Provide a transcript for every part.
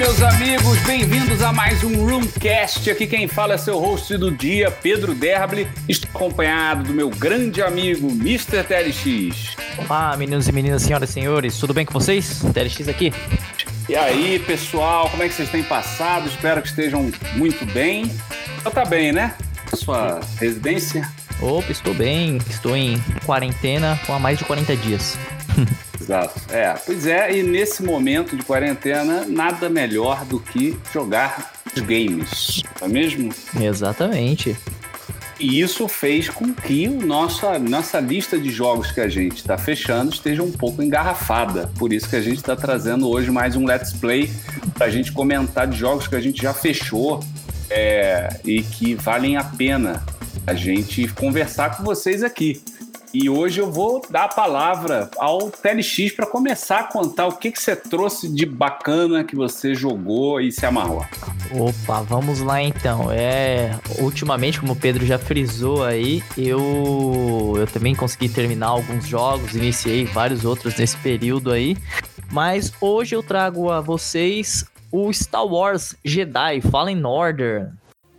meus amigos, bem-vindos a mais um Roomcast. Aqui quem fala é seu host do dia, Pedro Derble. Estou acompanhado do meu grande amigo, Mr. TLX. Olá, meninos e meninas, senhoras e senhores, tudo bem com vocês? TLX aqui. E aí, pessoal, como é que vocês têm passado? Espero que estejam muito bem. Você tá bem, né? Na sua residência? Opa, estou bem, estou em quarentena há mais de 40 dias. Exato. Pois é, e nesse momento de quarentena, nada melhor do que jogar os games, não é mesmo? Exatamente. E isso fez com que nossa lista de jogos que a gente está fechando esteja um pouco engarrafada. Por isso que a gente está trazendo hoje mais um Let's Play para a gente comentar de jogos que a gente já fechou e que valem a pena a gente conversar com vocês aqui. E hoje eu vou dar a palavra ao TLX para começar a contar o que você trouxe de bacana que você jogou e se amarrou. Opa, vamos lá então. Ultimamente, como o Pedro já frisou aí, eu também consegui terminar alguns jogos, iniciei vários outros nesse período aí, mas hoje eu trago a vocês o Star Wars Jedi Fallen Order.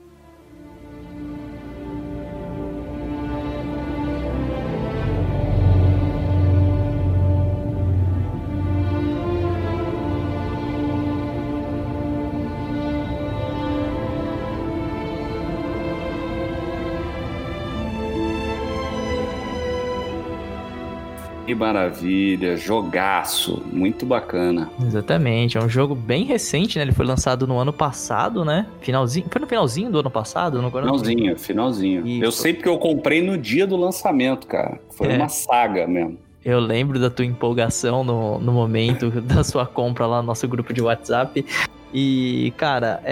Que maravilha, jogaço, muito bacana. Exatamente, é um jogo bem recente, né? Ele foi lançado no ano passado, né? Foi no finalzinho do ano passado? Finalzinho. Isso. Eu sei porque eu comprei no dia do lançamento, cara. Foi uma saga mesmo. Eu lembro da tua empolgação no momento da sua compra lá no nosso grupo de WhatsApp. E, cara,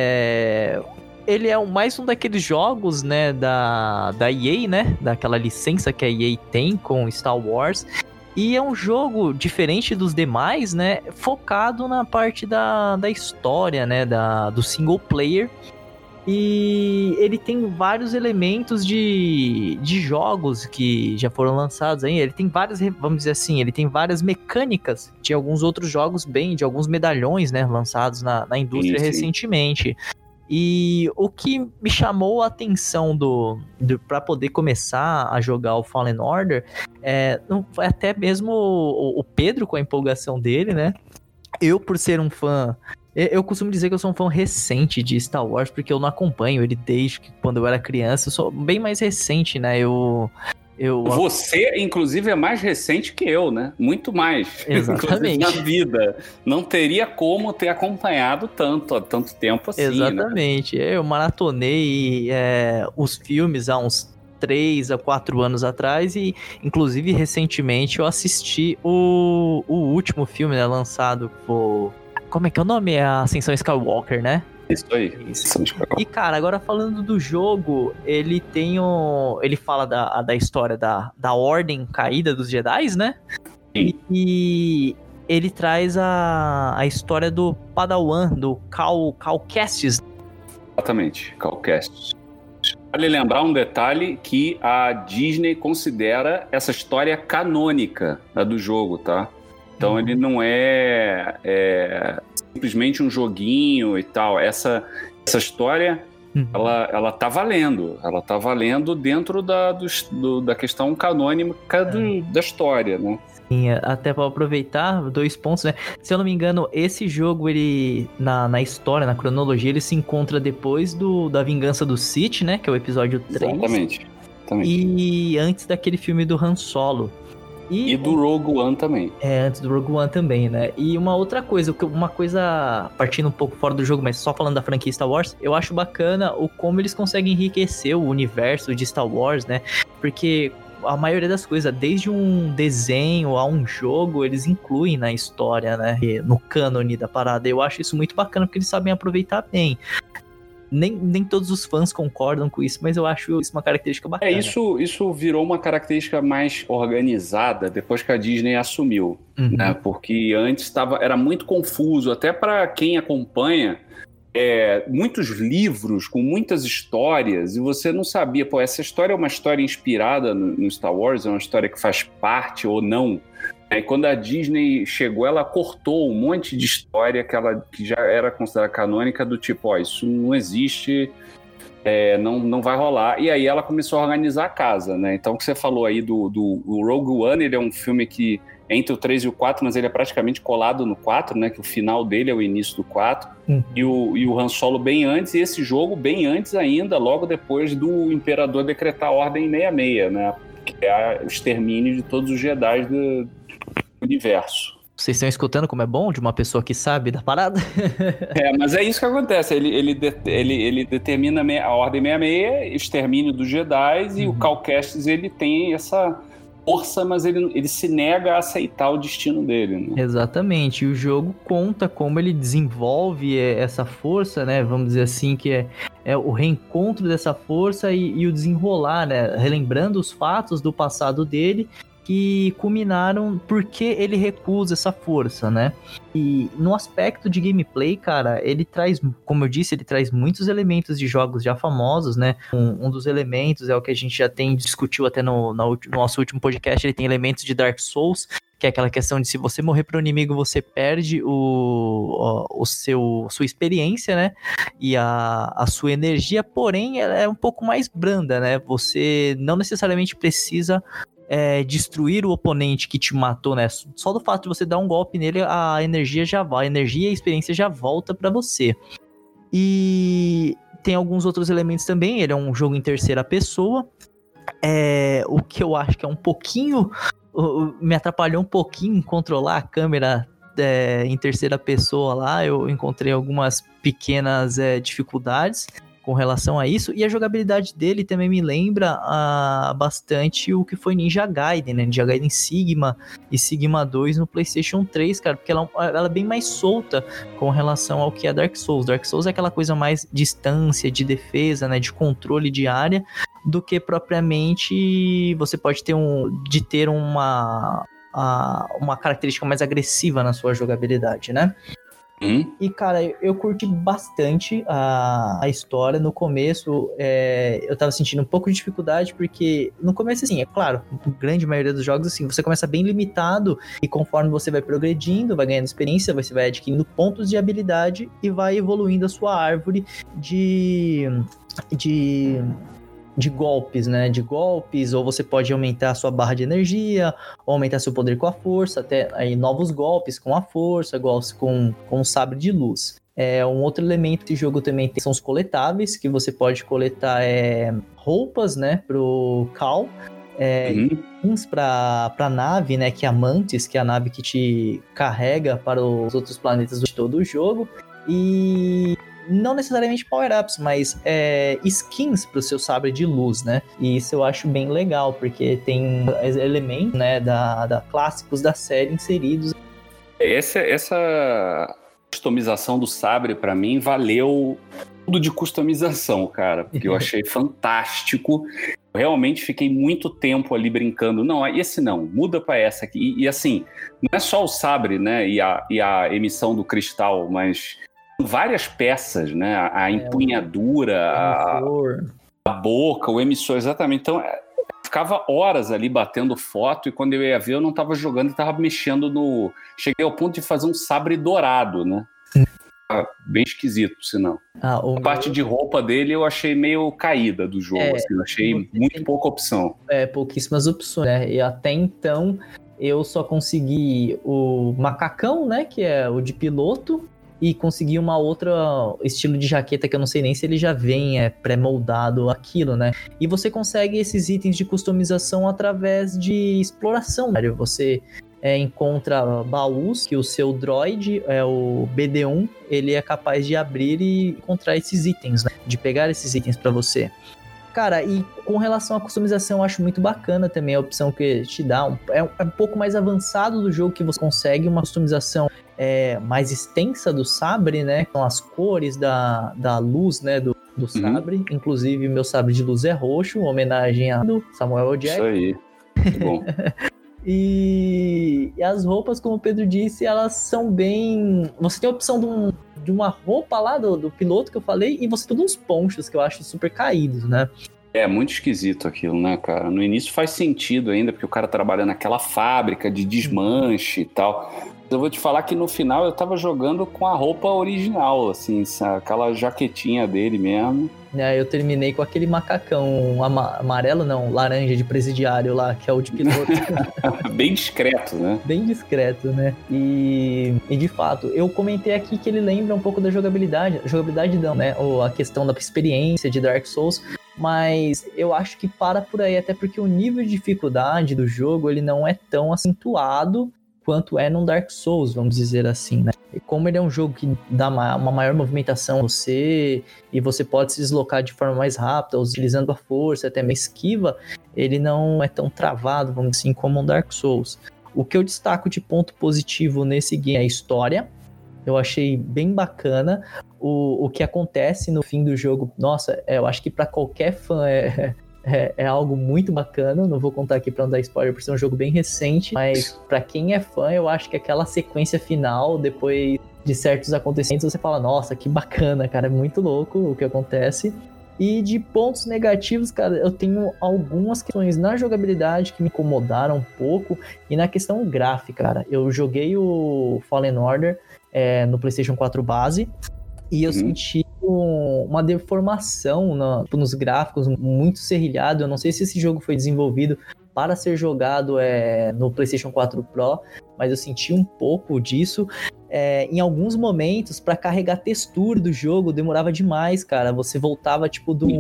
ele é mais um daqueles jogos, né, da EA, né? Daquela licença que a EA tem com Star Wars. E é um jogo diferente dos demais, né? Focado na parte da história, né? Do single player. E ele tem vários elementos de jogos que já foram lançados aí. Ele tem várias, vamos dizer assim, ele tem várias mecânicas de alguns outros jogos de alguns medalhões, né? Lançados na indústria recentemente. E o que me chamou a atenção para poder começar a jogar o Fallen Order não foi até mesmo o Pedro com a empolgação dele, né? Eu, por ser um fã, eu costumo dizer que eu sou um fã recente de Star Wars, porque eu não acompanho ele desde que quando eu era criança. Eu sou bem mais recente, né? Você, inclusive, é mais recente que eu, né? Muito mais. Exatamente. Na vida. Não teria como ter acompanhado há tanto tempo assim, exatamente. Né? Eu maratonei os filmes há uns 3 a 4 anos atrás e, inclusive, recentemente eu assisti o último filme, né, lançado por... Como é que é o nome? É a Ascensão Skywalker, né? Isso aí. Isso. E, cara, agora falando do jogo, ele fala da história da ordem caída dos Jedi, né? Sim. E ele traz a história do Padawan, do Cal Kestis. Exatamente, Cal Kestis. Vale lembrar um detalhe que a Disney considera essa história canônica do jogo, tá? Então ele não é simplesmente um joguinho e tal. Essa história, ela tá valendo. Ela tá valendo dentro da questão canônica da história, né? Sim, até para aproveitar, 2 pontos, né? Se eu não me engano, esse jogo, ele, na história, na cronologia, ele se encontra depois da Vingança do Sith, né? Que é o episódio 3. Exatamente. E antes daquele filme do Han Solo. E do Rogue One também. Antes do Rogue One também, né? E uma outra coisa, partindo um pouco fora do jogo, mas só falando da franquia Star Wars, eu acho bacana como eles conseguem enriquecer o universo de Star Wars, né? Porque a maioria das coisas, desde um desenho a um jogo, eles incluem na história, né? No cânone da parada. Eu acho isso muito bacana, porque eles sabem aproveitar bem. Nem todos os fãs concordam com isso, mas eu acho isso uma característica bacana. Isso virou uma característica mais organizada depois que a Disney assumiu, né? Porque antes era muito confuso, até para quem acompanha, muitos livros com muitas histórias, e você não sabia, essa história é uma história inspirada no Star Wars, é uma história que faz parte ou não Aí quando a Disney chegou, ela cortou um monte de história que já era considerada canônica, do tipo, isso não existe, não vai rolar. E aí ela começou a organizar a casa, né? Então o que você falou aí do Rogue One, ele é um filme que entre o 3 e o 4, mas ele é praticamente colado no 4, né? Que o final dele é o início do 4. E o Han Solo bem antes, e esse jogo bem antes ainda, logo depois do Imperador decretar a Ordem 66, né? Que é o extermínio de todos os Jedi do universo. Vocês estão escutando como é bom de uma pessoa que sabe da parada? Mas é isso que acontece. Ele determina a Ordem 66, extermínio dos Jedi, e o Cal Kestis, ele tem essa força, mas ele se nega a aceitar o destino dele, né? Exatamente. E o jogo conta como ele desenvolve essa força, né? Vamos dizer assim, que é o reencontro dessa força e o desenrolar, né? Relembrando os fatos do passado dele, que culminaram porque ele recusa essa força, né? E no aspecto de gameplay, cara, ele traz, como eu disse, ele traz muitos elementos de jogos já famosos, né? Um dos elementos é o que a gente já discutiu até no nosso último podcast, ele tem elementos de Dark Souls, que é aquela questão de se você morrer para o inimigo, você perde sua experiência, né? E a sua energia, porém, ela é um pouco mais branda, né? Você não necessariamente precisa destruir o oponente que te matou, né? Só do fato de você dar um golpe nele, a energia já vai, a energia e a experiência já volta pra você. E tem alguns outros elementos também, ele é um jogo em terceira pessoa, o que eu acho que é um pouquinho, me atrapalhou um pouquinho em controlar a câmera em terceira pessoa lá, eu encontrei algumas pequenas dificuldades com relação a isso, e a jogabilidade dele também me lembra bastante o que foi Ninja Gaiden, né? Ninja Gaiden Sigma e Sigma 2 no PlayStation 3, cara, porque ela é bem mais solta com relação ao que é Dark Souls. Dark Souls é aquela coisa mais distância, de defesa, né? De controle de área, do que propriamente você pode ter uma característica mais agressiva na sua jogabilidade, né? E, cara, eu curti bastante a história. No começo, eu tava sentindo um pouco de dificuldade, porque no começo, assim, é claro, a grande maioria dos jogos, assim, você começa bem limitado, e conforme você vai progredindo, vai ganhando experiência, você vai adquirindo pontos de habilidade e vai evoluindo a sua árvore de golpes, né? De golpes, ou você pode aumentar a sua barra de energia, ou aumentar seu poder com a força, até aí novos golpes com a força, golpes com o sabre de luz. Um outro elemento desse jogo também são os coletáveis, que você pode coletar roupas, né? Pro Cal. Uns pra nave, né? Que é a Mantis, que é a nave que te carrega para os outros planetas de todo o jogo. E não necessariamente power-ups, mas skins pro seu sabre de luz, né? E isso eu acho bem legal, porque tem elementos, né, da clássicos da série inseridos. Essa customização do sabre, pra mim, valeu tudo de customização, cara, porque eu achei fantástico. Eu realmente fiquei muito tempo ali brincando. Não, esse não, muda pra essa aqui. E assim, não é só o sabre, né, e a emissão do cristal, mas várias peças, né? A empunhadura, a boca, o emissor, exatamente. Então, ficava horas ali batendo foto, e quando eu ia ver, eu não estava jogando, eu estava mexendo Cheguei ao ponto de fazer um sabre dourado, né? Bem esquisito, sinal. A parte de roupa dele eu achei meio caída do jogo, assim, eu achei muito pouca opção. Pouquíssimas opções, né? E até então, eu só consegui o macacão, né? Que é o de piloto, e conseguir uma outra estilo de jaqueta que eu não sei nem se ele já vem pré-moldado aquilo, né? E você consegue esses itens de customização através de exploração, né? Você encontra baús que o seu droid, o BD-1, ele é capaz de abrir e encontrar esses itens, né? De pegar esses itens para você. Cara, e com relação à customização, eu acho muito bacana também a opção que te dá. Um pouco mais avançado do jogo, que você consegue uma customização mais extensa do sabre, né? Com as cores da luz, né? Do sabre. Inclusive, meu sabre de luz é roxo, homenagem a Samuel L. Jackson. Isso aí. Muito bom. E as roupas, como o Pedro disse, elas são bem... Você tem a opção de uma roupa lá do piloto que eu falei, e você tem uns ponchos que eu acho super caídos, né? É muito esquisito aquilo, né, cara? No início faz sentido ainda, porque o cara trabalha naquela fábrica de desmanche e tal. Eu vou te falar que no final eu tava jogando com a roupa original, assim, aquela jaquetinha dele mesmo. Eu terminei com aquele macacão amarelo, não, laranja de presidiário lá, que é o de piloto. Bem discreto, né? Bem discreto, né? E de fato, eu comentei aqui que ele lembra um pouco da jogabilidade. Jogabilidade não, né? Ou a questão da experiência de Dark Souls. Mas eu acho que para por aí, até porque o nível de dificuldade do jogo, ele não é tão acentuado quanto é num Dark Souls, vamos dizer assim, né? E como ele é um jogo que dá uma maior movimentação a você, e você pode se deslocar de forma mais rápida, utilizando a força, até mesmo esquiva, ele não é tão travado, vamos dizer assim, como um Dark Souls. O que eu destaco de ponto positivo nesse game é a história. Eu achei bem bacana o que acontece no fim do jogo. Nossa, eu acho que para qualquer fã é algo muito bacana. Não vou contar aqui para não dar spoiler, por ser um jogo bem recente, mas para quem é fã, eu acho que aquela sequência final, depois de certos acontecimentos, você fala, nossa, que bacana, cara, é muito louco o que acontece. E de pontos negativos, cara, eu tenho algumas questões na jogabilidade que me incomodaram um pouco, e na questão gráfica, cara. Eu joguei o Fallen Order no PlayStation 4 base, e eu senti uma deformação nos gráficos, muito serrilhado. Eu não sei se esse jogo foi desenvolvido para ser jogado no PlayStation 4 Pro, mas eu senti um pouco disso. Em alguns momentos, para carregar a textura do jogo, demorava demais, cara. Você voltava,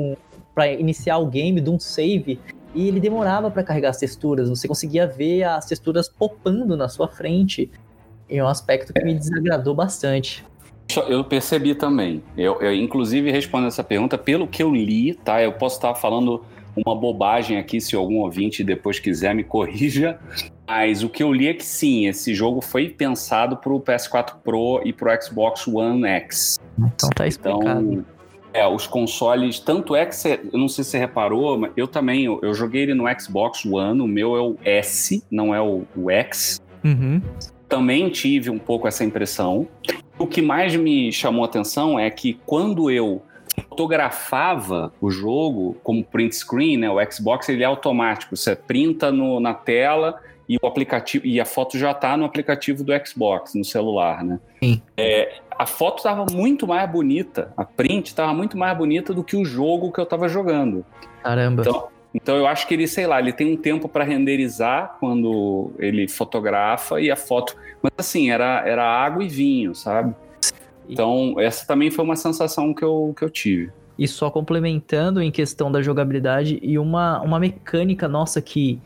para iniciar o game, de um save, e ele demorava para carregar as texturas. Você conseguia ver as texturas popando na sua frente. E é um aspecto que me desagradou bastante. Eu percebi também. Eu inclusive, respondendo essa pergunta, pelo que eu li, tá? Eu posso estar falando uma bobagem aqui, se algum ouvinte depois quiser me corrija, mas o que eu li é que sim, esse jogo foi pensado para o PS4 Pro e para o Xbox One X. Então tá explicado. Então, os consoles, tanto é que eu não sei se você reparou, mas eu também, eu joguei ele no Xbox One, o meu é o S, não é o X. Uhum. Também tive um pouco essa impressão. O que mais me chamou a atenção é que quando eu fotografava o jogo como print screen, né, o Xbox ele é automático, você printa na tela e o aplicativo, e a foto já está no aplicativo do Xbox, no celular, né? Sim. A foto estava muito mais bonita, a print estava muito mais bonita do que o jogo que eu estava jogando. Caramba. Então eu acho que ele, sei lá, ele tem um tempo para renderizar quando ele fotografa e a foto... Mas assim, era água e vinho, sabe? Então essa também foi uma sensação que eu tive. E só complementando em questão da jogabilidade, e uma mecânica nossa que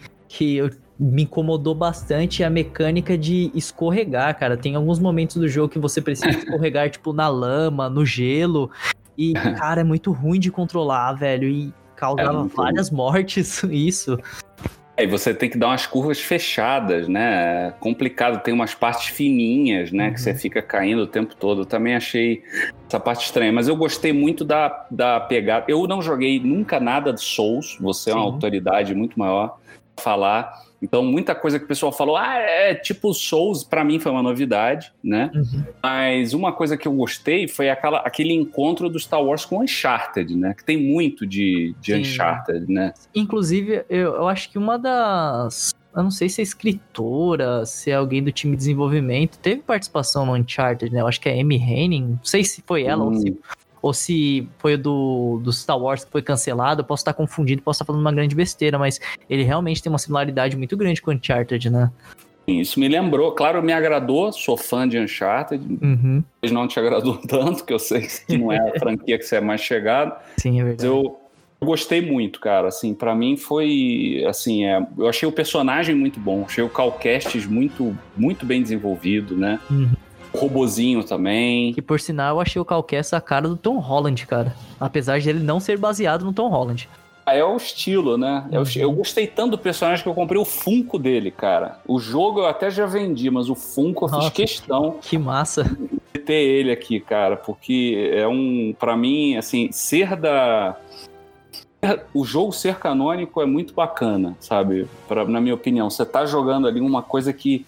me incomodou bastante, é a mecânica de escorregar, cara. Tem alguns momentos do jogo que você precisa escorregar, tipo, na lama, no gelo, e, cara, é muito ruim de controlar, velho, e causava várias mortes, isso. E você tem que dar umas curvas fechadas, né? É complicado, tem umas partes fininhas, né? Que você fica caindo o tempo todo. Eu também achei essa parte estranha, mas eu gostei muito da pegada. Eu não joguei nunca nada de Souls, você é uma autoridade muito maior pra falar. Então, muita coisa que o pessoal falou, é tipo Souls, pra mim foi uma novidade, né? Mas uma coisa que eu gostei foi aquele encontro do Star Wars com Uncharted, né? Que tem muito de Uncharted, né? Inclusive, eu acho que uma das... Eu não sei se é escritora, se é alguém do time de desenvolvimento, teve participação no Uncharted, né? Eu acho que é Amy Hennig, não sei se foi ela ou se foi o do Star Wars que foi cancelado. Eu posso estar confundindo, posso estar falando uma grande besteira, mas ele realmente tem uma similaridade muito grande com o Uncharted, né? Isso me lembrou, claro, me agradou, sou fã de Uncharted, mas não te agradou tanto, que eu sei que não é a franquia que você é mais chegado. Sim, é verdade. Eu gostei muito, cara, assim, pra mim foi, assim, eu achei o personagem muito bom, achei o Cal Kestis muito, muito bem desenvolvido, né? O robozinho também. E por sinal, eu achei o Cal Kestis a cara do Tom Holland, cara. Apesar de ele não ser baseado no Tom Holland. É o estilo, né? Eu gostei tanto do personagem que eu comprei o Funko dele, cara. O jogo eu até já vendi, mas o Funko eu fiz questão. Que massa. De ter ele aqui, cara, porque pra mim, assim, o jogo ser canônico é muito bacana, sabe? Na minha opinião, você tá jogando ali uma coisa que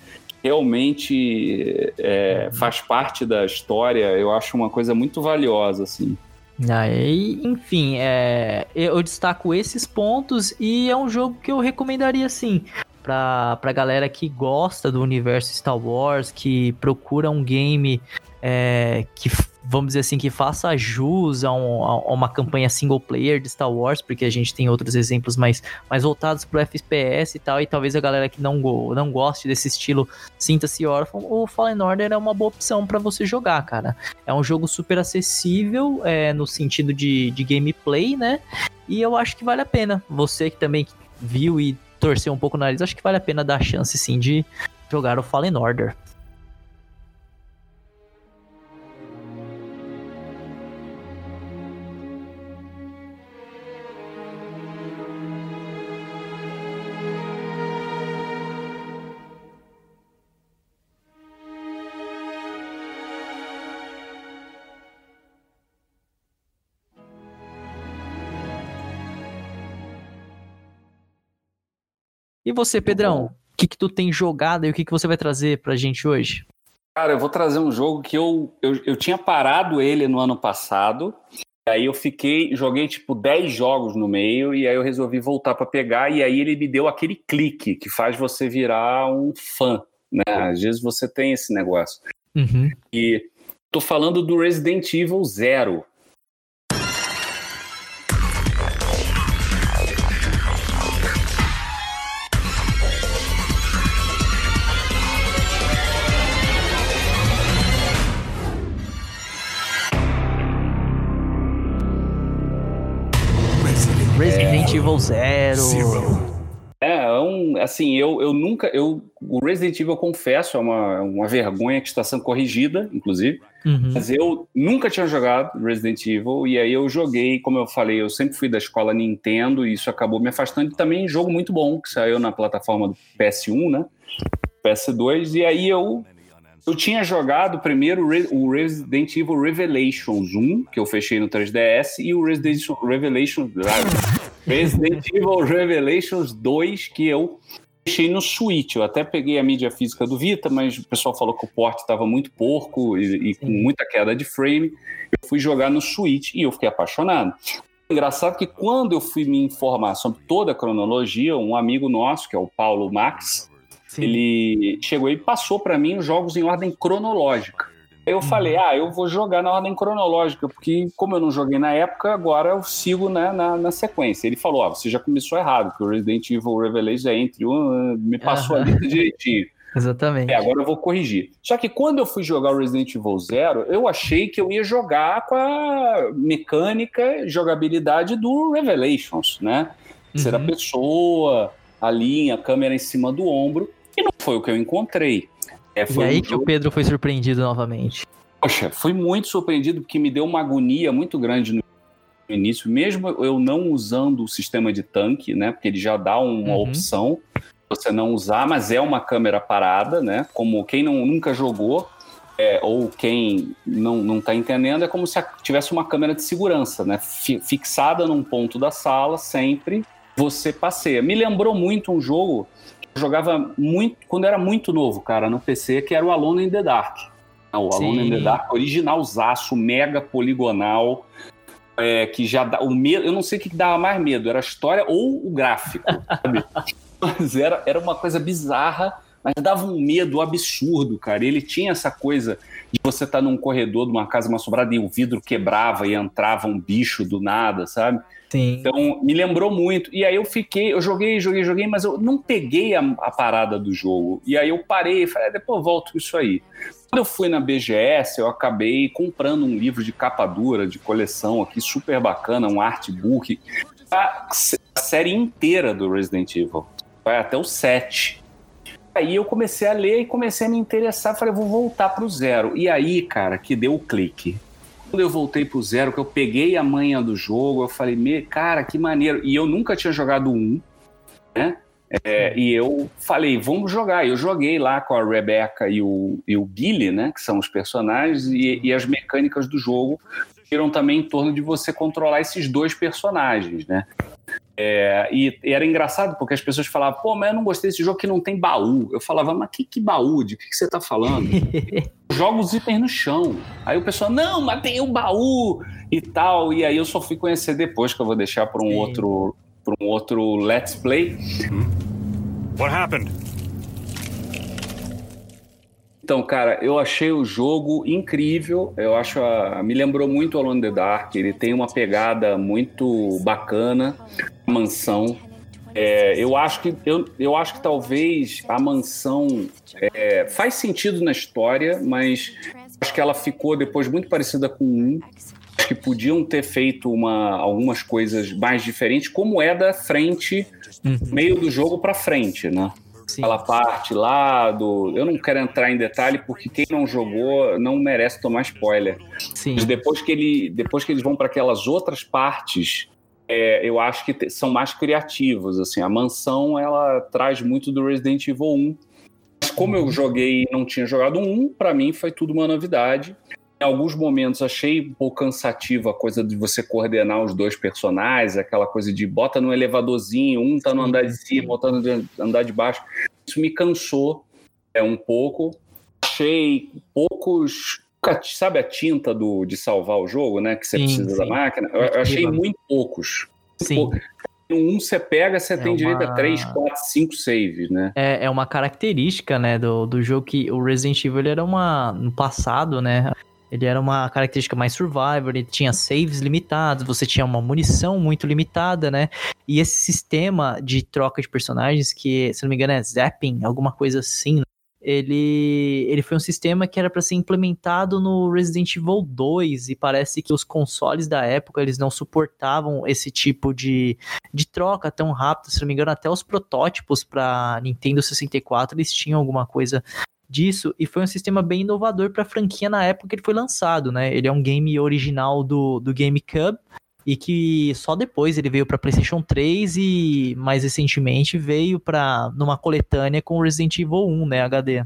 realmente faz parte da história, eu acho uma coisa muito valiosa, assim. Aí, enfim, eu destaco esses pontos e é um jogo que eu recomendaria sim pra galera que gosta do universo Star Wars, que procura um game que, vamos dizer assim, que faça jus a uma campanha single player de Star Wars, porque a gente tem outros exemplos mais voltados pro FPS e tal, e talvez a galera que não goste desse estilo sinta-se órfão. O Fallen Order é uma boa opção pra você jogar, cara. É um jogo super acessível, no sentido de gameplay, né? E eu acho que vale a pena. Você que também viu e torcer um pouco o nariz, acho que vale a pena dar a chance sim de jogar o Fallen Order. E você, Pedrão? O que tu tem jogado e o que você vai trazer pra gente hoje? Cara, eu vou trazer um jogo que eu tinha parado ele no ano passado, e aí joguei tipo 10 jogos no meio, e aí eu resolvi voltar pra pegar, e aí ele me deu aquele clique que faz você virar um fã, né? Às vezes você tem esse negócio. Uhum. E tô falando do Resident Evil 0. Resident Evil 0. Assim, o Resident Evil, eu confesso, é uma vergonha que está sendo corrigida, inclusive, mas eu nunca tinha jogado Resident Evil, e aí eu joguei, como eu falei, eu sempre fui da escola Nintendo, e isso acabou me afastando, e também jogo muito bom, que saiu na plataforma do PS1, né, PS2, e aí eu tinha jogado primeiro o Resident Evil Revelations 1, que eu fechei no 3DS, e o Resident Evil Revelations 2, que eu fechei no Switch. Eu até peguei a mídia física do Vita, mas o pessoal falou que o port estava muito porco e com muita queda de frame. Eu fui jogar no Switch e eu fiquei apaixonado. Engraçado que quando eu fui me informar sobre toda a cronologia, um amigo nosso, que é o Paulo Max, ele chegou e passou para mim os jogos em ordem cronológica. Aí eu falei, eu vou jogar na ordem cronológica, porque como eu não joguei na época, agora eu sigo na sequência. Ele falou, você já começou errado, porque o Resident Evil Revelations é entre me passou a lista direitinho. Exatamente. Agora eu vou corrigir. Só que quando eu fui jogar o Resident Evil 0, eu achei que eu ia jogar com a mecânica, jogabilidade do Revelations, né? Ser a pessoa ali, a câmera em cima do ombro, e não foi o que eu encontrei. E aí que o Pedro foi surpreendido novamente. Poxa, fui muito surpreendido, porque me deu uma agonia muito grande no início, mesmo eu não usando o sistema de tanque, né? Porque ele já dá uma opção você não usar, mas é uma câmera parada, né? Como quem nunca jogou, ou quem não tá entendendo, é como se tivesse uma câmera de segurança, né? Fixada num ponto da sala, sempre você passeia. Me lembrou muito um jogo que eu jogava muito quando era muito novo, cara, no PC, que era o Alone in the Dark. O Alone in the Dark, originalzaço, mega poligonal, que já dá o medo. Eu não sei o que dava mais medo, era a história ou o gráfico, sabe? Mas era uma coisa bizarra, mas dava um medo absurdo, cara. Ele tinha essa coisa de você estar num corredor de uma casa mal assombrada e o vidro quebrava e entrava um bicho do nada, sabe? Sim. Então, me lembrou muito. E aí eu joguei, mas eu não peguei a parada do jogo. E aí eu parei e falei, depois eu volto isso aí. Quando eu fui na BGS, eu acabei comprando um livro de capa dura, de coleção aqui, super bacana, um artbook, a série inteira do Resident Evil. Vai até o 7. Aí eu comecei a ler e comecei a me interessar. Falei, vou voltar pro 0. E aí, cara, que deu o clique. Quando eu voltei pro 0, que eu peguei a manha do jogo, eu falei, cara, que maneiro. E eu nunca tinha jogado 1, né? E eu falei, vamos jogar. Eu joguei lá com a Rebecca e o Billy, né? Que são os personagens, e as mecânicas do jogo giram também em torno de você controlar esses dois personagens, né? E era engraçado porque as pessoas falavam, pô, mas eu não gostei desse jogo que não tem baú. Eu falava, mas que baú? De que você tá falando? Joga os itens no chão. Aí o pessoal, não, mas tem um baú e tal. E aí eu só fui conhecer depois, que eu vou deixar para um outro Let's Play. What happened? Então, cara, eu achei o jogo incrível. Eu acho me lembrou muito Alone in the Dark. Ele tem uma pegada muito bacana, a mansão. Eu acho que talvez a mansão faz sentido na história, mas acho que ela ficou depois muito parecida com um. Acho que podiam ter feito algumas coisas mais diferentes, como é da frente, meio do jogo pra frente, né? Sim. Aquela parte lá eu não quero entrar em detalhe porque quem não jogou não merece tomar spoiler. Sim. Mas depois que eles vão para aquelas outras partes, eu acho que são mais criativos. Assim, a mansão ela traz muito do Resident Evil 1. Mas como eu joguei e não tinha jogado 1, para mim foi tudo uma novidade. Em alguns momentos achei um pouco cansativa a coisa de você coordenar os dois personagens, aquela coisa de bota no elevadorzinho, um tá no andar de cima, outro no andar de baixo. Isso me cansou um pouco. Achei poucos... Sabe a tinta de salvar o jogo, né? Que você precisa da máquina? Eu achei muito poucos. Sim. Um você pega, você tem direito a 3, 4, 5 saves, né? É uma característica, né, do jogo que o Resident Evil ele era no passado, né? Ele era uma característica mais survivor, ele tinha saves limitados, você tinha uma munição muito limitada, né? E esse sistema de troca de personagens, que, se não me engano, é zapping, alguma coisa assim, né? Ele foi um sistema que era para ser implementado no Resident Evil 2 e parece que os consoles da época eles não suportavam esse tipo de troca tão rápido. Se não me engano, até os protótipos para Nintendo 64 eles tinham alguma coisa disso, e foi um sistema bem inovador para a franquia na época que ele foi lançado, né? Ele é um game original do GameCube e que só depois ele veio para PlayStation 3 e mais recentemente veio numa coletânea com Resident Evil 1, né, HD.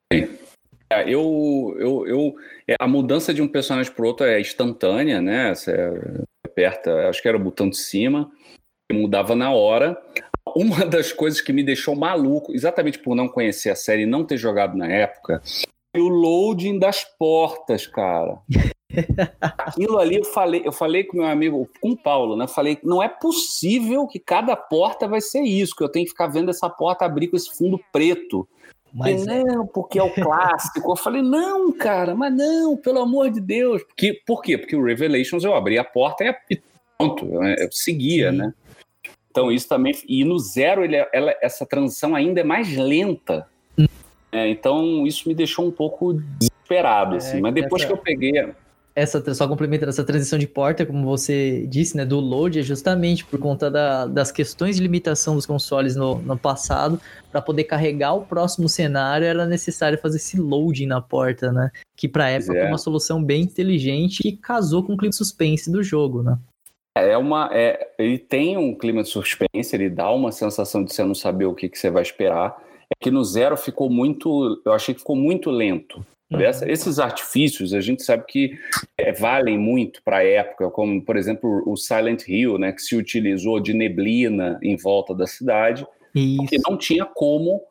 A mudança de um personagem para o outro é instantânea, né? Você aperta, acho que era o botão de cima, mudava na hora. Uma das coisas que me deixou maluco, exatamente por não conhecer a série e não ter jogado na época, foi o loading das portas, cara. Aquilo ali eu falei com meu amigo, com o Paulo, né? Falei, não é possível que cada porta vai ser isso, que eu tenho que ficar vendo essa porta abrir com esse fundo preto. Mas não, porque é o clássico. Eu falei, não, cara, mas não, pelo amor de Deus. Por quê? Porque o Revelations eu abri a porta e pronto, eu seguia, né? Então isso também... E no Zero, essa transição ainda é mais lenta. Então isso me deixou um pouco desesperado, assim. Mas depois que eu peguei... Só complementando, essa transição de porta, como você disse, né, do load, é justamente por conta das questões de limitação dos consoles no passado. Para poder carregar o próximo cenário, era necessário fazer esse loading na porta, né? Que pra época foi uma solução bem inteligente e casou com o clima de suspense do jogo, né? Ele tem um clima de suspense, ele dá uma sensação de você não saber o que você vai esperar. É que no Zero eu achei que ficou muito lento. Esses artifícios, a gente sabe que valem muito para a época, como, por exemplo, o Silent Hill, né, que se utilizou de neblina em volta da cidade, porque não tinha como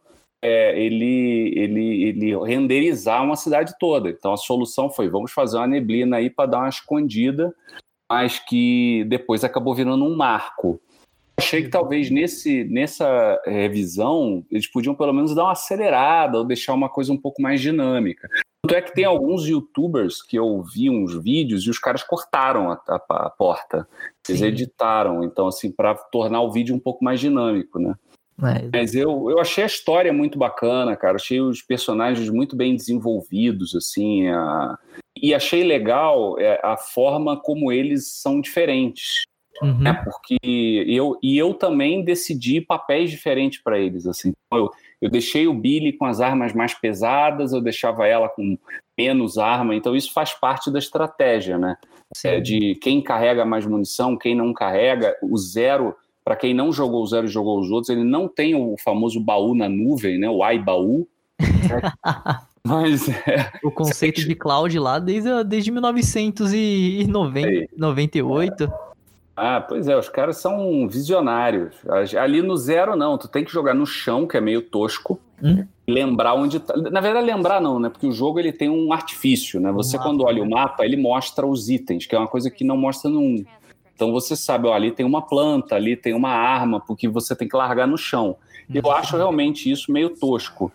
ele renderizar uma cidade toda. Então a solução foi, vamos fazer uma neblina aí para dar uma escondida, mas que depois acabou virando um marco. Achei que talvez nessa revisão eles podiam pelo menos dar uma acelerada ou deixar uma coisa um pouco mais dinâmica. Tanto é que tem alguns youtubers que eu vi uns vídeos e os caras cortaram a porta. Eles editaram, então, assim, para tornar o vídeo um pouco mais dinâmico, né? Mas eu achei a história muito bacana, cara. Achei os personagens muito bem desenvolvidos, assim. E achei legal a forma como eles são diferentes. Porque eu também decidi papéis diferentes para eles, assim. Eu deixei o Billy com as armas mais pesadas, eu deixava ela com menos arma, então isso faz parte da estratégia, né? De quem carrega mais munição, quem não carrega. O Zero, para quem não jogou o Zero e jogou os outros, ele não tem o famoso baú na nuvem, né? O iBaú. Mas o conceito de cloud lá desde 1998. Ah, pois é, os caras são visionários. Ali no 0 não, tu tem que jogar no chão, que é meio tosco, lembrar onde tá. Na verdade, lembrar não, né? Porque o jogo ele tem um artifício, né? Você quando olha o mapa, ele mostra os itens, que é uma coisa que não mostra no 1. Então você sabe, ó, ali tem uma planta, ali tem uma arma, porque você tem que largar no chão. Eu acho realmente isso meio tosco.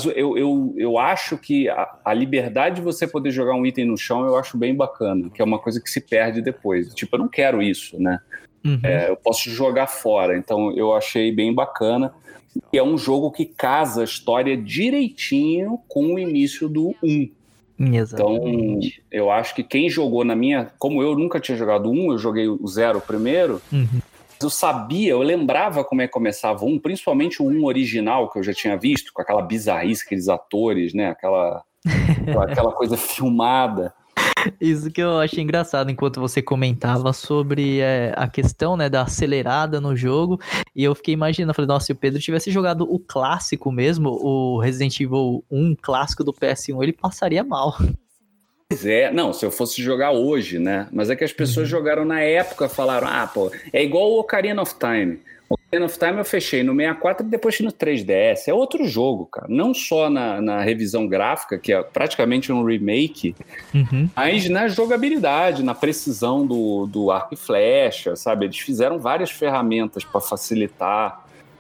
Eu acho que a liberdade de você poder jogar um item no chão eu acho bem bacana, que é uma coisa que se perde depois. Tipo, eu não quero isso, né? Eu posso jogar fora, então eu achei bem bacana. E é um jogo que casa a história direitinho com o início do 1. Exatamente. Então, eu acho que quem jogou na minha... Como eu nunca tinha jogado 1, eu joguei o 0 primeiro... Eu sabia, eu lembrava como é que começava o 1, principalmente o 1 original, que eu já tinha visto, com aquela bizarrice, aqueles atores, né? Aquela coisa filmada. Isso que eu achei engraçado enquanto você comentava sobre a questão, né, da acelerada no jogo, e eu fiquei imaginando, falei, nossa, se o Pedro tivesse jogado o clássico mesmo, o Resident Evil 1 clássico do PS1, ele passaria mal. Pois é, não, se eu fosse jogar hoje, né? Mas é que as pessoas jogaram na época, falaram, pô, é igual o Ocarina of Time. O Ocarina of Time eu fechei no 64 e depois no 3DS. É outro jogo, cara. Não só na revisão gráfica, que é praticamente um remake, mas na jogabilidade, na precisão do arco e flecha, sabe? Eles fizeram várias ferramentas para facilitar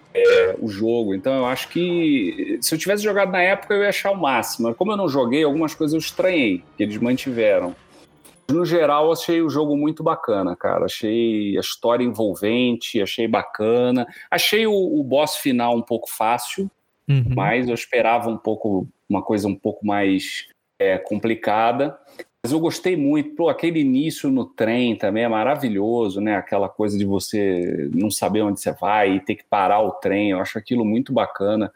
o jogo. Então eu acho que se eu tivesse jogado na época eu ia achar o máximo. Como eu não joguei, algumas coisas eu estranhei, que eles mantiveram. No geral, eu achei o jogo muito bacana, cara. Achei a história envolvente, achei bacana. Achei o boss final um pouco fácil, mas eu esperava uma coisa um pouco mais complicada. Mas eu gostei muito. Pô, aquele início no trem também é maravilhoso, né? Aquela coisa de você não saber onde você vai e ter que parar o trem. Eu acho aquilo muito bacana.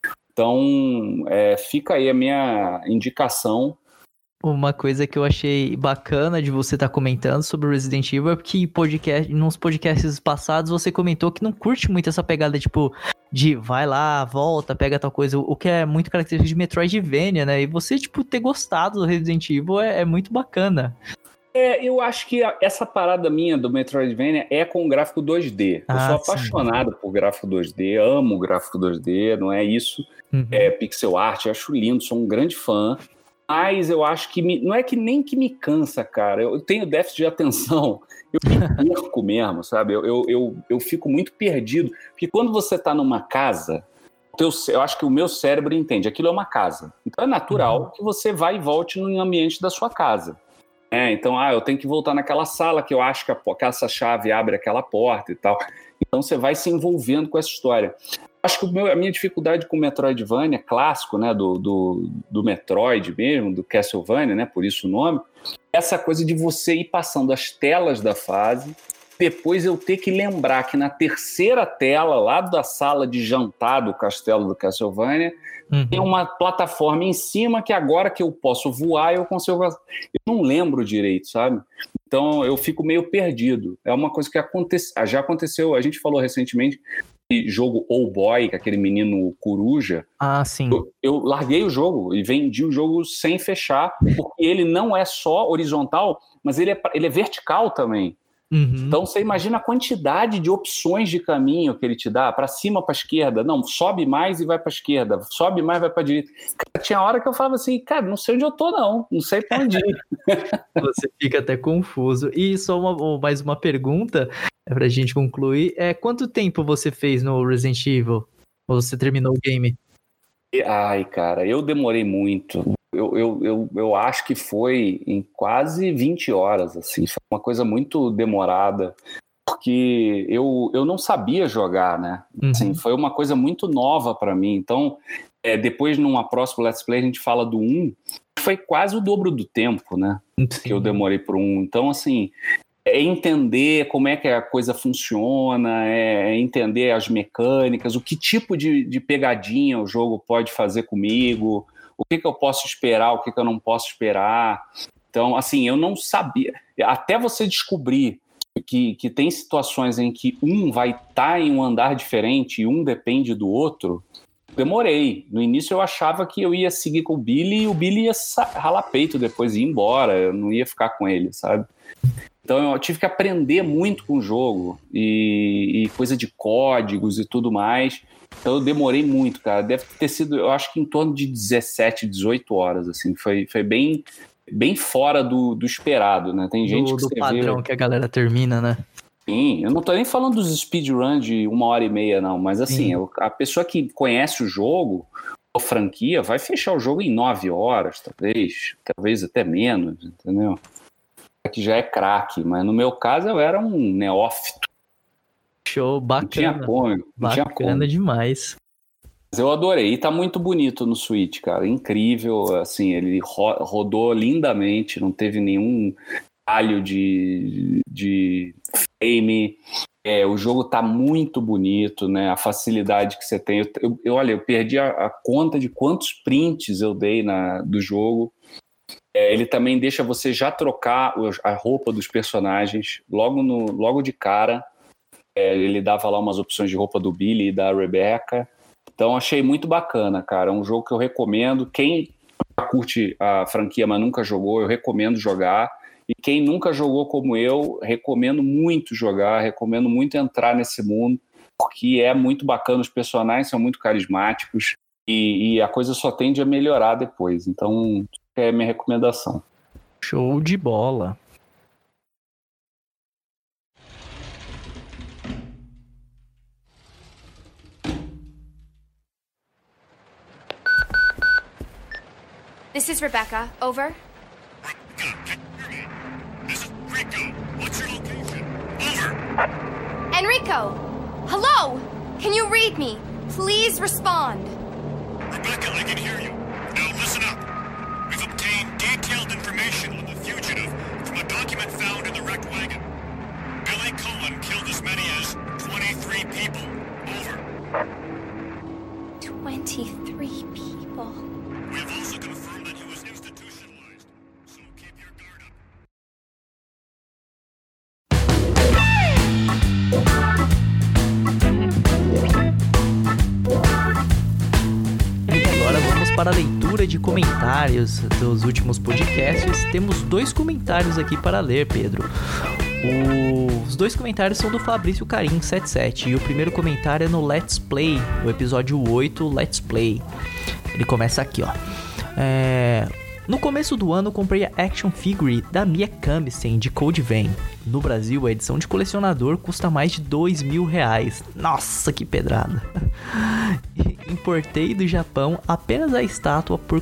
Então, fica aí a minha indicação. Uma coisa que eu achei bacana de você estar comentando sobre o Resident Evil é que nos podcasts passados você comentou que não curte muito essa pegada, tipo, de vai lá, volta, pega tal coisa, o que é muito característico de Metroidvania, né? E você, tipo, ter gostado do Resident Evil é muito bacana. Eu acho que essa parada minha do Metroidvania é com o gráfico 2D. Eu sou apaixonado por gráfico 2D, amo o gráfico 2D, não é isso? Pixel art, eu acho lindo, sou um grande fã. Mas eu acho que não é que nem que me cansa, cara. Eu tenho déficit de atenção. Eu me perco mesmo, sabe? Eu fico muito perdido. Porque quando você tá numa casa, eu acho que o meu cérebro entende. Aquilo é uma casa. Então é natural que você vá e volte no ambiente da sua casa. Então, eu tenho que voltar naquela sala que eu acho que essa chave abre aquela porta e tal. Então você vai se envolvendo com essa história. Acho que a minha dificuldade com o Metroidvania clássico, né, do Metroid mesmo, do Castlevania, né, por isso o nome, é essa coisa de você ir passando as telas da fase, depois eu ter que lembrar que na terceira tela, lá da sala de jantar do castelo do Castlevania, tem uma plataforma em cima que agora que eu posso voar, eu consigo... Eu não lembro direito, sabe? Então eu fico meio perdido. É uma coisa que já aconteceu, a gente falou recentemente, jogo Old Boy, aquele menino coruja. Sim. Eu larguei o jogo e vendi o jogo sem fechar, porque ele não é só horizontal, mas ele é vertical também. Então você imagina a quantidade de opções de caminho que ele te dá, para cima, para esquerda, não, sobe mais e vai para esquerda, sobe mais e vai para direita. Cara, tinha hora que eu falava assim, cara, não sei onde eu tô não sei para onde ir. Você fica até confuso. E só mais uma pergunta pra gente concluir, quanto tempo você fez no Resident Evil? Ou você terminou o game? Ai, cara, eu demorei muito. Eu acho que foi em quase 20 horas, assim, foi uma coisa muito demorada, porque eu não sabia jogar, né? Assim, foi uma coisa muito nova para mim, então depois numa próxima Let's Play a gente fala do 1, foi quase o dobro do tempo, né? Que eu demorei pro 1, então assim, entender como é que a coisa funciona, entender as mecânicas, o que tipo de pegadinha o jogo pode fazer comigo, o que eu posso esperar, o que eu não posso esperar. Então, assim, eu não sabia. Até você descobrir que tem situações em que um vai estar em um andar diferente e um depende do outro, demorei. No início eu achava que eu ia seguir com o Billy e o Billy ia ralar peito depois e ir embora. Eu não ia ficar com ele, sabe? Então eu tive que aprender muito com o jogo e coisa de códigos e tudo mais. Então eu demorei muito, cara. Deve ter sido, eu acho que em torno de 17, 18 horas, assim. Foi bem, bem fora do esperado, né? Tem gente que do você padrão vê... que a galera termina, né? Sim, eu não tô nem falando dos speedrun de 1h30, não. Mas assim, a pessoa que conhece o jogo, a franquia, vai fechar o jogo em 9 horas, talvez até menos, entendeu? Que já é craque, mas no meu caso eu era um neófito. Show, bacana. Não tinha como. Bacana demais. Mas eu adorei. E tá muito bonito no Switch, cara. Incrível. Assim, ele rodou lindamente, não teve nenhum falho de frame. O jogo tá muito bonito, né? A facilidade que você tem. Olha, eu perdi a conta de quantos prints eu dei do jogo. Ele também deixa você já trocar a roupa dos personagens logo de cara. Ele dava lá umas opções de roupa do Billy e da Rebecca. Então achei muito bacana, cara. É um jogo que eu recomendo. Quem curte a franquia, mas nunca jogou, eu recomendo jogar. E quem nunca jogou como eu, recomendo muito jogar, recomendo muito entrar nesse mundo, porque é muito bacana, os personagens são muito carismáticos e a coisa só tende a melhorar depois. Então, é a minha recomendação. Show de bola. This is Rebecca. Over. Rebecca, can you hear me? This is Rico. What's your location? Over. Enrico! Hello! Can you read me? Please respond. Rebecca, I can hear you. Now listen up. We've obtained detailed information on the fugitive from a document found in the wrecked wagon. Billy Cohen killed as many as 23 people. Over. 23 people. We have also confirmed that he was institutionalized, so keep your guard up. E agora vamos para a leitura de comentários dos últimos podcasts. Temos 2 comentários aqui para ler, Pedro. Os 2 comentários são do Fabrício Carim 77 e o primeiro comentário é no Let's Play, o episódio 8, Let's Play. Ele começa aqui, ó. No começo do ano comprei a action figure da Mia Kamisten de Code Vein. No Brasil, a edição de colecionador custa mais de R$2.000. Nossa, que pedrada! Importei do Japão apenas a estátua por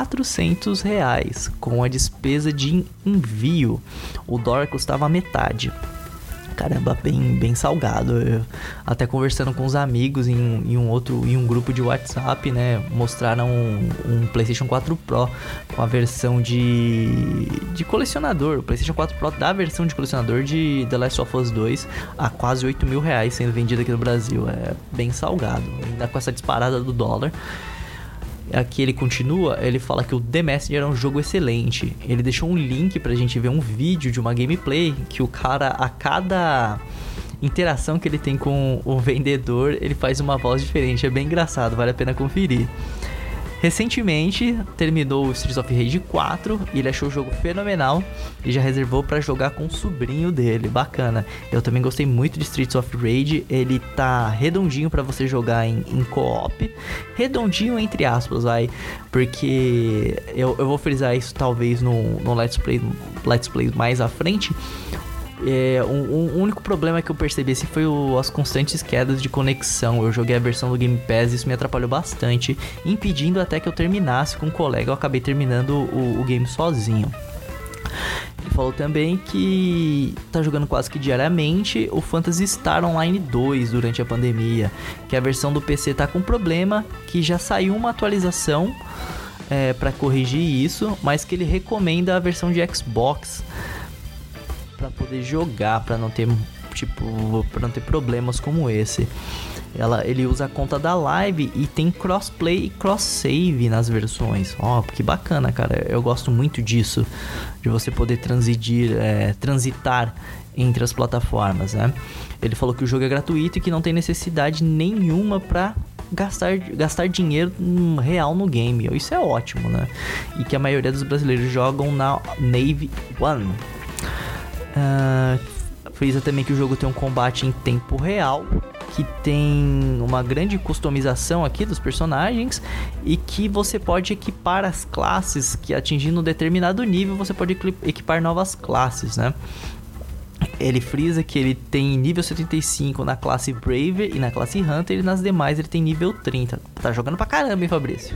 R$400, com a despesa de envio. O dólar custava a metade. Caramba, bem salgado. Eu, até conversando com os amigos em um grupo de WhatsApp, né, mostraram um PlayStation 4 Pro com a versão de colecionador, o PlayStation 4 Pro da versão de colecionador de The Last of Us 2 a quase R$8.000 sendo vendido aqui no Brasil. É bem salgado, ainda com essa disparada do dólar. Aqui ele continua, ele fala que o The Messenger é um jogo excelente. Ele deixou um link pra gente ver um vídeo de uma gameplay que o cara, a cada interação que ele tem com o vendedor, ele faz uma voz diferente. É bem engraçado, vale a pena conferir. Recentemente terminou o Streets of Rage 4 e ele achou o jogo fenomenal e já reservou pra jogar com o sobrinho dele. Bacana. Eu também gostei muito de Streets of Rage. Ele tá redondinho pra você jogar em co-op. Redondinho entre aspas, vai. Porque eu vou frisar isso talvez no Let's Play mais à frente. O único problema que eu percebi assim, foi as constantes quedas de conexão. Eu joguei a versão do Game Pass e isso me atrapalhou bastante, impedindo até que eu terminasse com um colega. Eu acabei terminando o game sozinho. Ele falou também que tá jogando quase que diariamente o Phantasy Star Online 2 durante a pandemia, que a versão do PC tá com problema, que já saiu uma atualização para corrigir isso, mas que ele recomenda a versão de Xbox para poder jogar, para não ter problemas como esse. Ele usa a conta da Live e tem crossplay e cross-save nas versões. Que bacana, cara. Eu gosto muito disso, de você poder transitar entre as plataformas, né? Ele falou que o jogo é gratuito e que não tem necessidade nenhuma para gastar dinheiro real no game. Isso é ótimo, né? E que a maioria dos brasileiros jogam na Navy One. Frisa também que o jogo tem um combate em tempo real, que tem uma grande customização aqui dos personagens e que você pode equipar as classes, que atingindo um determinado nível você pode equipar novas classes, né? Ele frisa que ele tem nível 75 na classe Braver e na classe Hunter, e nas demais ele tem nível 30. Tá jogando pra caramba, hein, Fabrício?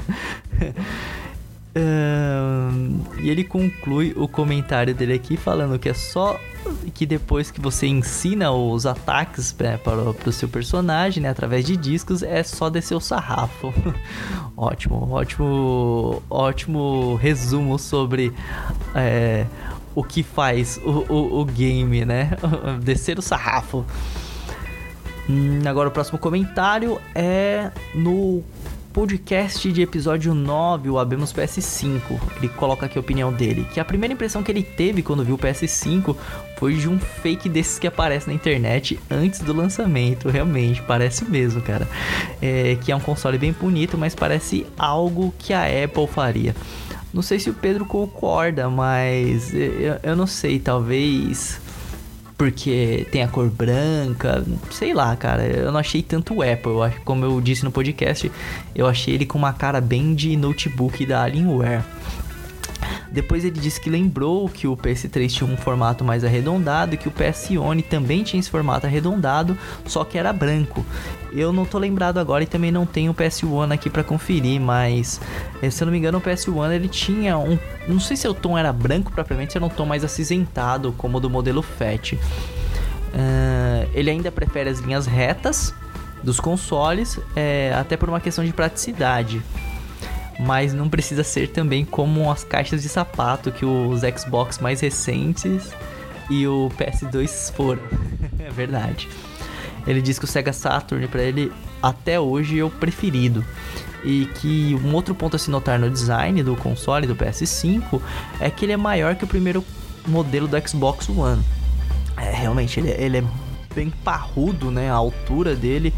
E ele conclui o comentário dele aqui falando que é só que depois que você ensina os ataques para o seu personagem, né, através de discos, é só descer o sarrafo. ótimo resumo sobre o que faz o game, né? Descer o sarrafo. Agora o próximo comentário é no podcast de episódio 9, o Abemos PS5. Ele coloca aqui a opinião dele, que a primeira impressão que ele teve quando viu o PS5 foi de um fake desses que aparece na internet antes do lançamento. Realmente, parece mesmo, cara. Que é um console bem bonito, mas parece algo que a Apple faria. Não sei se o Pedro concorda, mas eu não sei, talvez porque tem a cor branca, sei lá, cara, eu não achei tanto Apple. Como eu disse no podcast, eu achei ele com uma cara bem de notebook da Alienware. Depois ele disse que lembrou que o PS3 tinha um formato mais arredondado e que o PS One também tinha esse formato arredondado, só que era branco. Eu não tô lembrado agora e também não tenho o PS One aqui pra conferir, mas se eu não me engano o PS One ele tinha um... Não sei se o tom era branco propriamente, se era um tom mais acinzentado, como o do modelo Fat. Ele ainda prefere as linhas retas dos consoles, até por uma questão de praticidade. Mas não precisa ser também como as caixas de sapato que os Xbox mais recentes e o PS2 foram. É verdade. Ele diz que o Sega Saturn para ele até hoje é o preferido. E que um outro ponto a se notar no design do console do PS5 é que ele é maior que o primeiro modelo do Xbox One. Realmente, ele é bem parrudo, né? A altura dele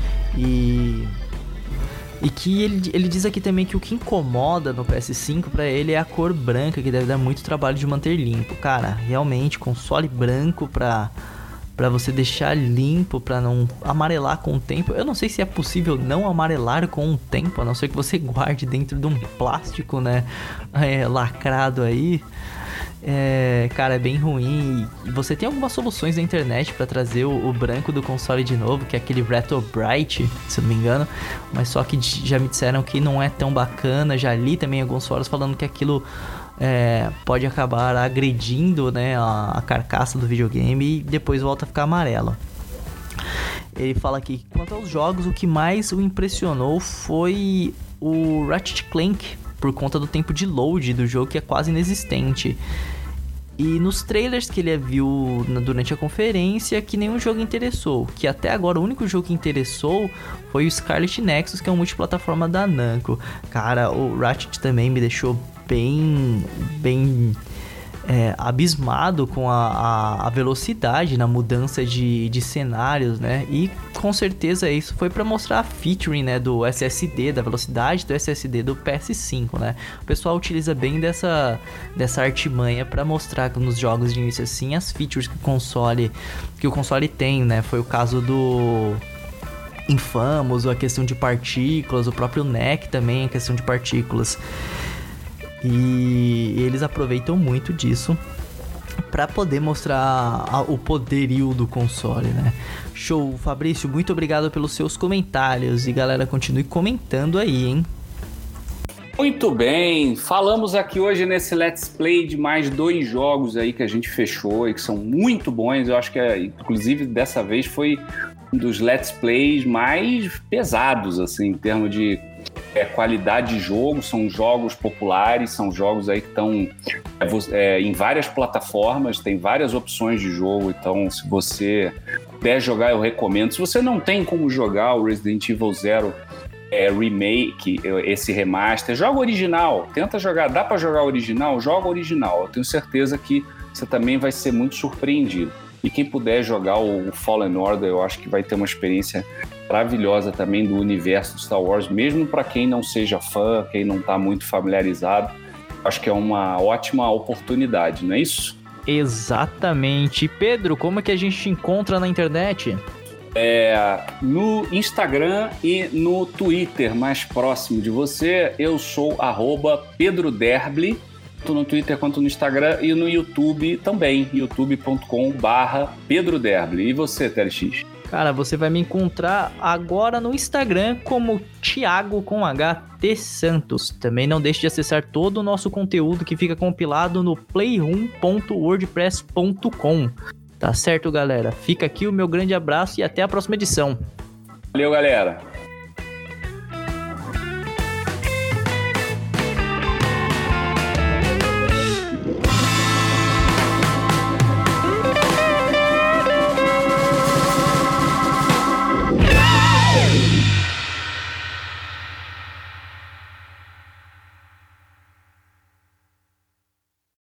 E que ele diz aqui também que o que incomoda no PS5 pra ele é a cor branca, que deve dar muito trabalho de manter limpo. Cara, realmente, console branco pra você deixar limpo, pra não amarelar com o tempo. Eu não sei se é possível não amarelar com o tempo, a não ser que você guarde dentro de um plástico, né, lacrado aí. Cara, é bem ruim. E você tem algumas soluções na internet pra trazer o branco do console de novo, que é aquele Retro Bright, se eu não me engano, mas só que já me disseram que não é tão bacana. Já li também alguns fóruns falando que aquilo pode acabar agredindo, né, a carcaça do videogame e depois volta a ficar amarelo. Ele fala aqui que quanto aos jogos, o que mais o impressionou foi o Ratchet Clank, por conta do tempo de load do jogo, que é quase inexistente. E nos trailers que ele viu durante a conferência, que nenhum jogo interessou. Que até agora o único jogo que interessou foi o Scarlet Nexus, que é um multiplataforma da Namco. Cara, o Ratchet também me deixou bem abismado com a velocidade na mudança de cenários, né? E com certeza isso foi para mostrar a featuring, né, do SSD, da velocidade do SSD do PS5, né? O pessoal utiliza bem dessa artimanha para mostrar nos jogos de início assim as features que o console tem, né? Foi o caso do Infamous, a questão de partículas, o próprio NEC também, a questão de partículas. E eles aproveitam muito disso para poder mostrar o poderio do console, né? Show, Fabrício, muito obrigado pelos seus comentários. E galera, continue comentando aí, hein? Muito bem, falamos aqui hoje nesse Let's Play de mais 2 jogos aí que a gente fechou e que são muito bons. Eu acho que, inclusive, dessa vez foi um dos Let's Plays mais pesados, assim, em termos de qualidade de jogo. São jogos populares, são jogos aí que estão em várias plataformas, tem várias opções de jogo, então se você puder jogar, eu recomendo. Se você não tem como jogar o Resident Evil Zero Remake, esse remaster, joga o original, tenta jogar, dá pra jogar o original, joga o original, eu tenho certeza que você também vai ser muito surpreendido. E quem puder jogar o Fallen Order, eu acho que vai ter uma experiência maravilhosa também do universo de Star Wars, mesmo para quem não seja fã, quem não está muito familiarizado. Acho que é uma ótima oportunidade, não é isso? Exatamente. Pedro, como é que a gente te encontra na internet? No Instagram e no Twitter mais próximo de você, eu sou @PedroDerbli, tanto no Twitter quanto no Instagram, e no YouTube também, youtube.com/PedroDerbli. E você, TLX? Cara, você vai me encontrar agora no Instagram como Thiago com HT Santos. Também não deixe de acessar todo o nosso conteúdo que fica compilado no playroom.wordpress.com. Tá certo, galera? Fica aqui o meu grande abraço e até a próxima edição. Valeu, galera!